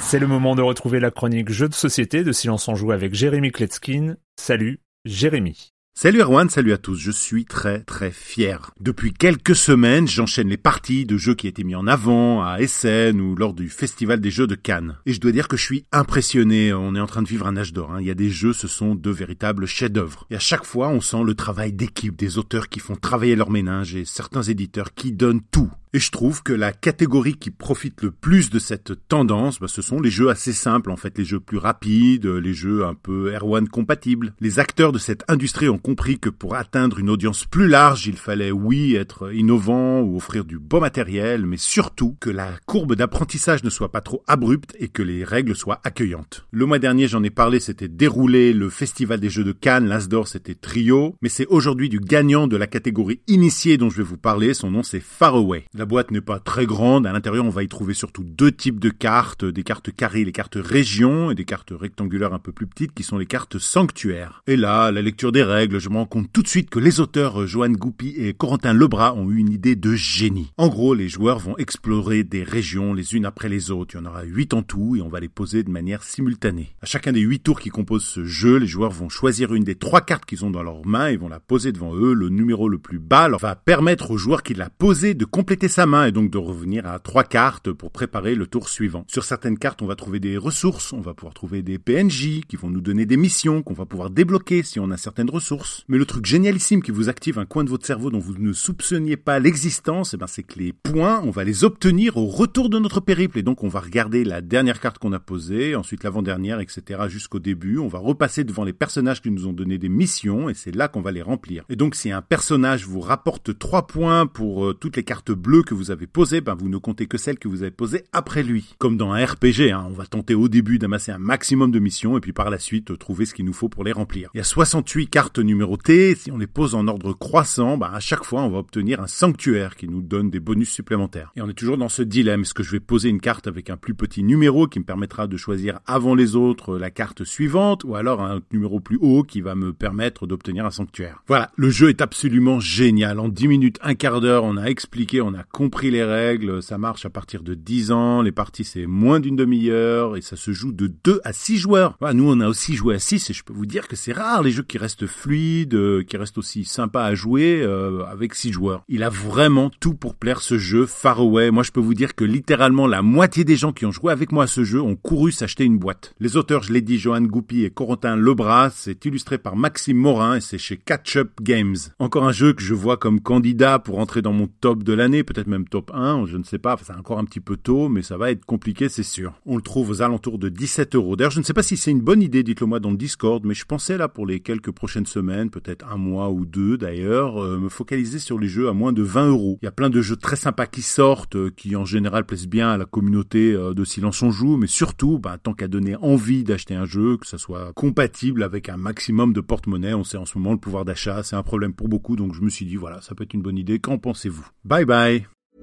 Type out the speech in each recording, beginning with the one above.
C'est le moment de retrouver la chronique Jeux de société de Silence on Joue avec Jérémy Kletzkin. Salut, Jérémy. Salut Erwan, salut à tous, je suis très fier. Depuis quelques semaines, j'enchaîne les parties de jeux qui étaient mis en avant à Essen ou lors du Festival des Jeux de Cannes. Et je dois dire que je suis impressionné, on est en train de vivre un âge d'or. Il y a des jeux, ce sont de véritables chefs-d'œuvre. Et à chaque fois, on sent le travail d'équipe, des auteurs qui font travailler leur méninge et certains éditeurs qui donnent tout. Et je trouve que la catégorie qui profite le plus de cette tendance, ce sont les jeux assez simples, en fait, les jeux plus rapides, les jeux un peu Erwan compatibles. Les acteurs de cette industrie ont compris que pour atteindre une audience plus large, il fallait, oui, être innovant ou offrir du bon matériel, mais surtout que la courbe d'apprentissage ne soit pas trop abrupte et que les règles soient accueillantes. Le mois dernier, j'en ai parlé, c'était déroulé le Festival des Jeux de Cannes, l'As d'or c'était Trio, mais c'est aujourd'hui du gagnant de la catégorie initiée dont je vais vous parler, son nom c'est Far Away. La boîte n'est pas très grande, à l'intérieur on va y trouver surtout deux types de cartes, des cartes carrées, les cartes régions, et des cartes rectangulaires un peu plus petites qui sont les cartes sanctuaires. Et là, la lecture des règles, je me rends compte tout de suite que les auteurs Johan Goupy et Corentin Lebras ont eu une idée de génie. En gros, les joueurs vont explorer des régions les unes après les autres, il y en aura 8 en tout et on va les poser de manière simultanée. À chacun des 8 tours qui composent ce jeu, les joueurs vont choisir une des 3 cartes qu'ils ont dans leurs mains et vont la poser devant eux. Le numéro le plus bas leur va permettre au joueur qui l'a posé de compléter sa main et donc de revenir à 3 cartes pour préparer le tour suivant. Sur certaines cartes, on va trouver des ressources, on va pouvoir trouver des PNJ qui vont nous donner des missions qu'on va pouvoir débloquer si on a certaines ressources. Mais le truc génialissime qui vous active un coin de votre cerveau dont vous ne soupçonniez pas l'existence, c'est que les points, on va les obtenir au retour de notre périple. Et donc on va regarder la dernière carte qu'on a posée, ensuite l'avant-dernière, etc. jusqu'au début. On va repasser devant les personnages qui nous ont donné des missions et c'est là qu'on va les remplir. Et donc si un personnage vous rapporte 3 points pour toutes les cartes bleues que vous avez posées, vous ne comptez que celles que vous avez posées après lui. Comme dans un RPG, on va tenter au début d'amasser un maximum de missions et puis par la suite trouver ce qu'il nous faut pour les remplir. Il y a 68 cartes numérotées, si on les pose en ordre croissant, à chaque fois on va obtenir un sanctuaire qui nous donne des bonus supplémentaires. Et on est toujours dans ce dilemme, est-ce que je vais poser une carte avec un plus petit numéro qui me permettra de choisir avant les autres la carte suivante ou alors un numéro plus haut qui va me permettre d'obtenir un sanctuaire. Voilà, le jeu est absolument génial. En 10 minutes, un quart d'heure, on a expliqué, on a compris les règles, ça marche à partir de 10 ans, les parties c'est moins d'une demi-heure et ça se joue de 2 à 6 joueurs. Voilà, nous on a aussi joué à 6 et je peux vous dire que c'est rare les jeux qui restent fluides, qui restent aussi sympas à jouer avec 6 joueurs. Il a vraiment tout pour plaire ce jeu, Far Away. Moi je peux vous dire que littéralement la moitié des gens qui ont joué avec moi à ce jeu ont couru s'acheter une boîte. Les auteurs, je l'ai dit, Johan Goupy et Corentin Lebras, c'est illustré par Maxime Morin et c'est chez Catch Up Games. Encore un jeu que je vois comme candidat pour entrer dans mon top de l'année, peut-être même top 1, je ne sais pas, c'est encore un petit peu tôt, mais ça va être compliqué, c'est sûr. On le trouve aux alentours de 17€. D'ailleurs, je ne sais pas si c'est une bonne idée, dites-le moi dans le Discord, mais je pensais là pour les quelques prochaines semaines, peut-être un mois ou 2 d'ailleurs, me focaliser sur les jeux à moins de 20€. Il y a plein de jeux très sympas qui sortent, qui en général plaisent bien à la communauté de Silence on Joue, mais surtout, tant qu'à donner envie d'acheter un jeu, que ça soit compatible avec un maximum de porte-monnaie. On sait en ce moment le pouvoir d'achat, c'est un problème pour beaucoup, donc je me suis dit voilà, ça peut être une bonne idée. Qu'en pensez-vous? Bye bye!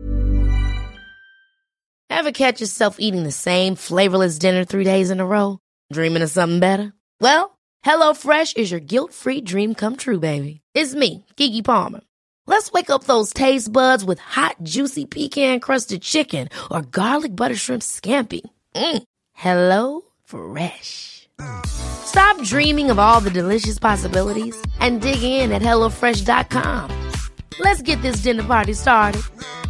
Ever catch yourself eating the same flavorless dinner 3 days in a row? Dreaming of something better? Well, HelloFresh is your guilt-free dream come true, baby. It's me, Keke Palmer. Let's wake up those taste buds with hot, juicy pecan-crusted chicken or garlic butter shrimp scampi. Hello Fresh. Stop dreaming of all the delicious possibilities and dig in at HelloFresh.com. Let's get this dinner party started.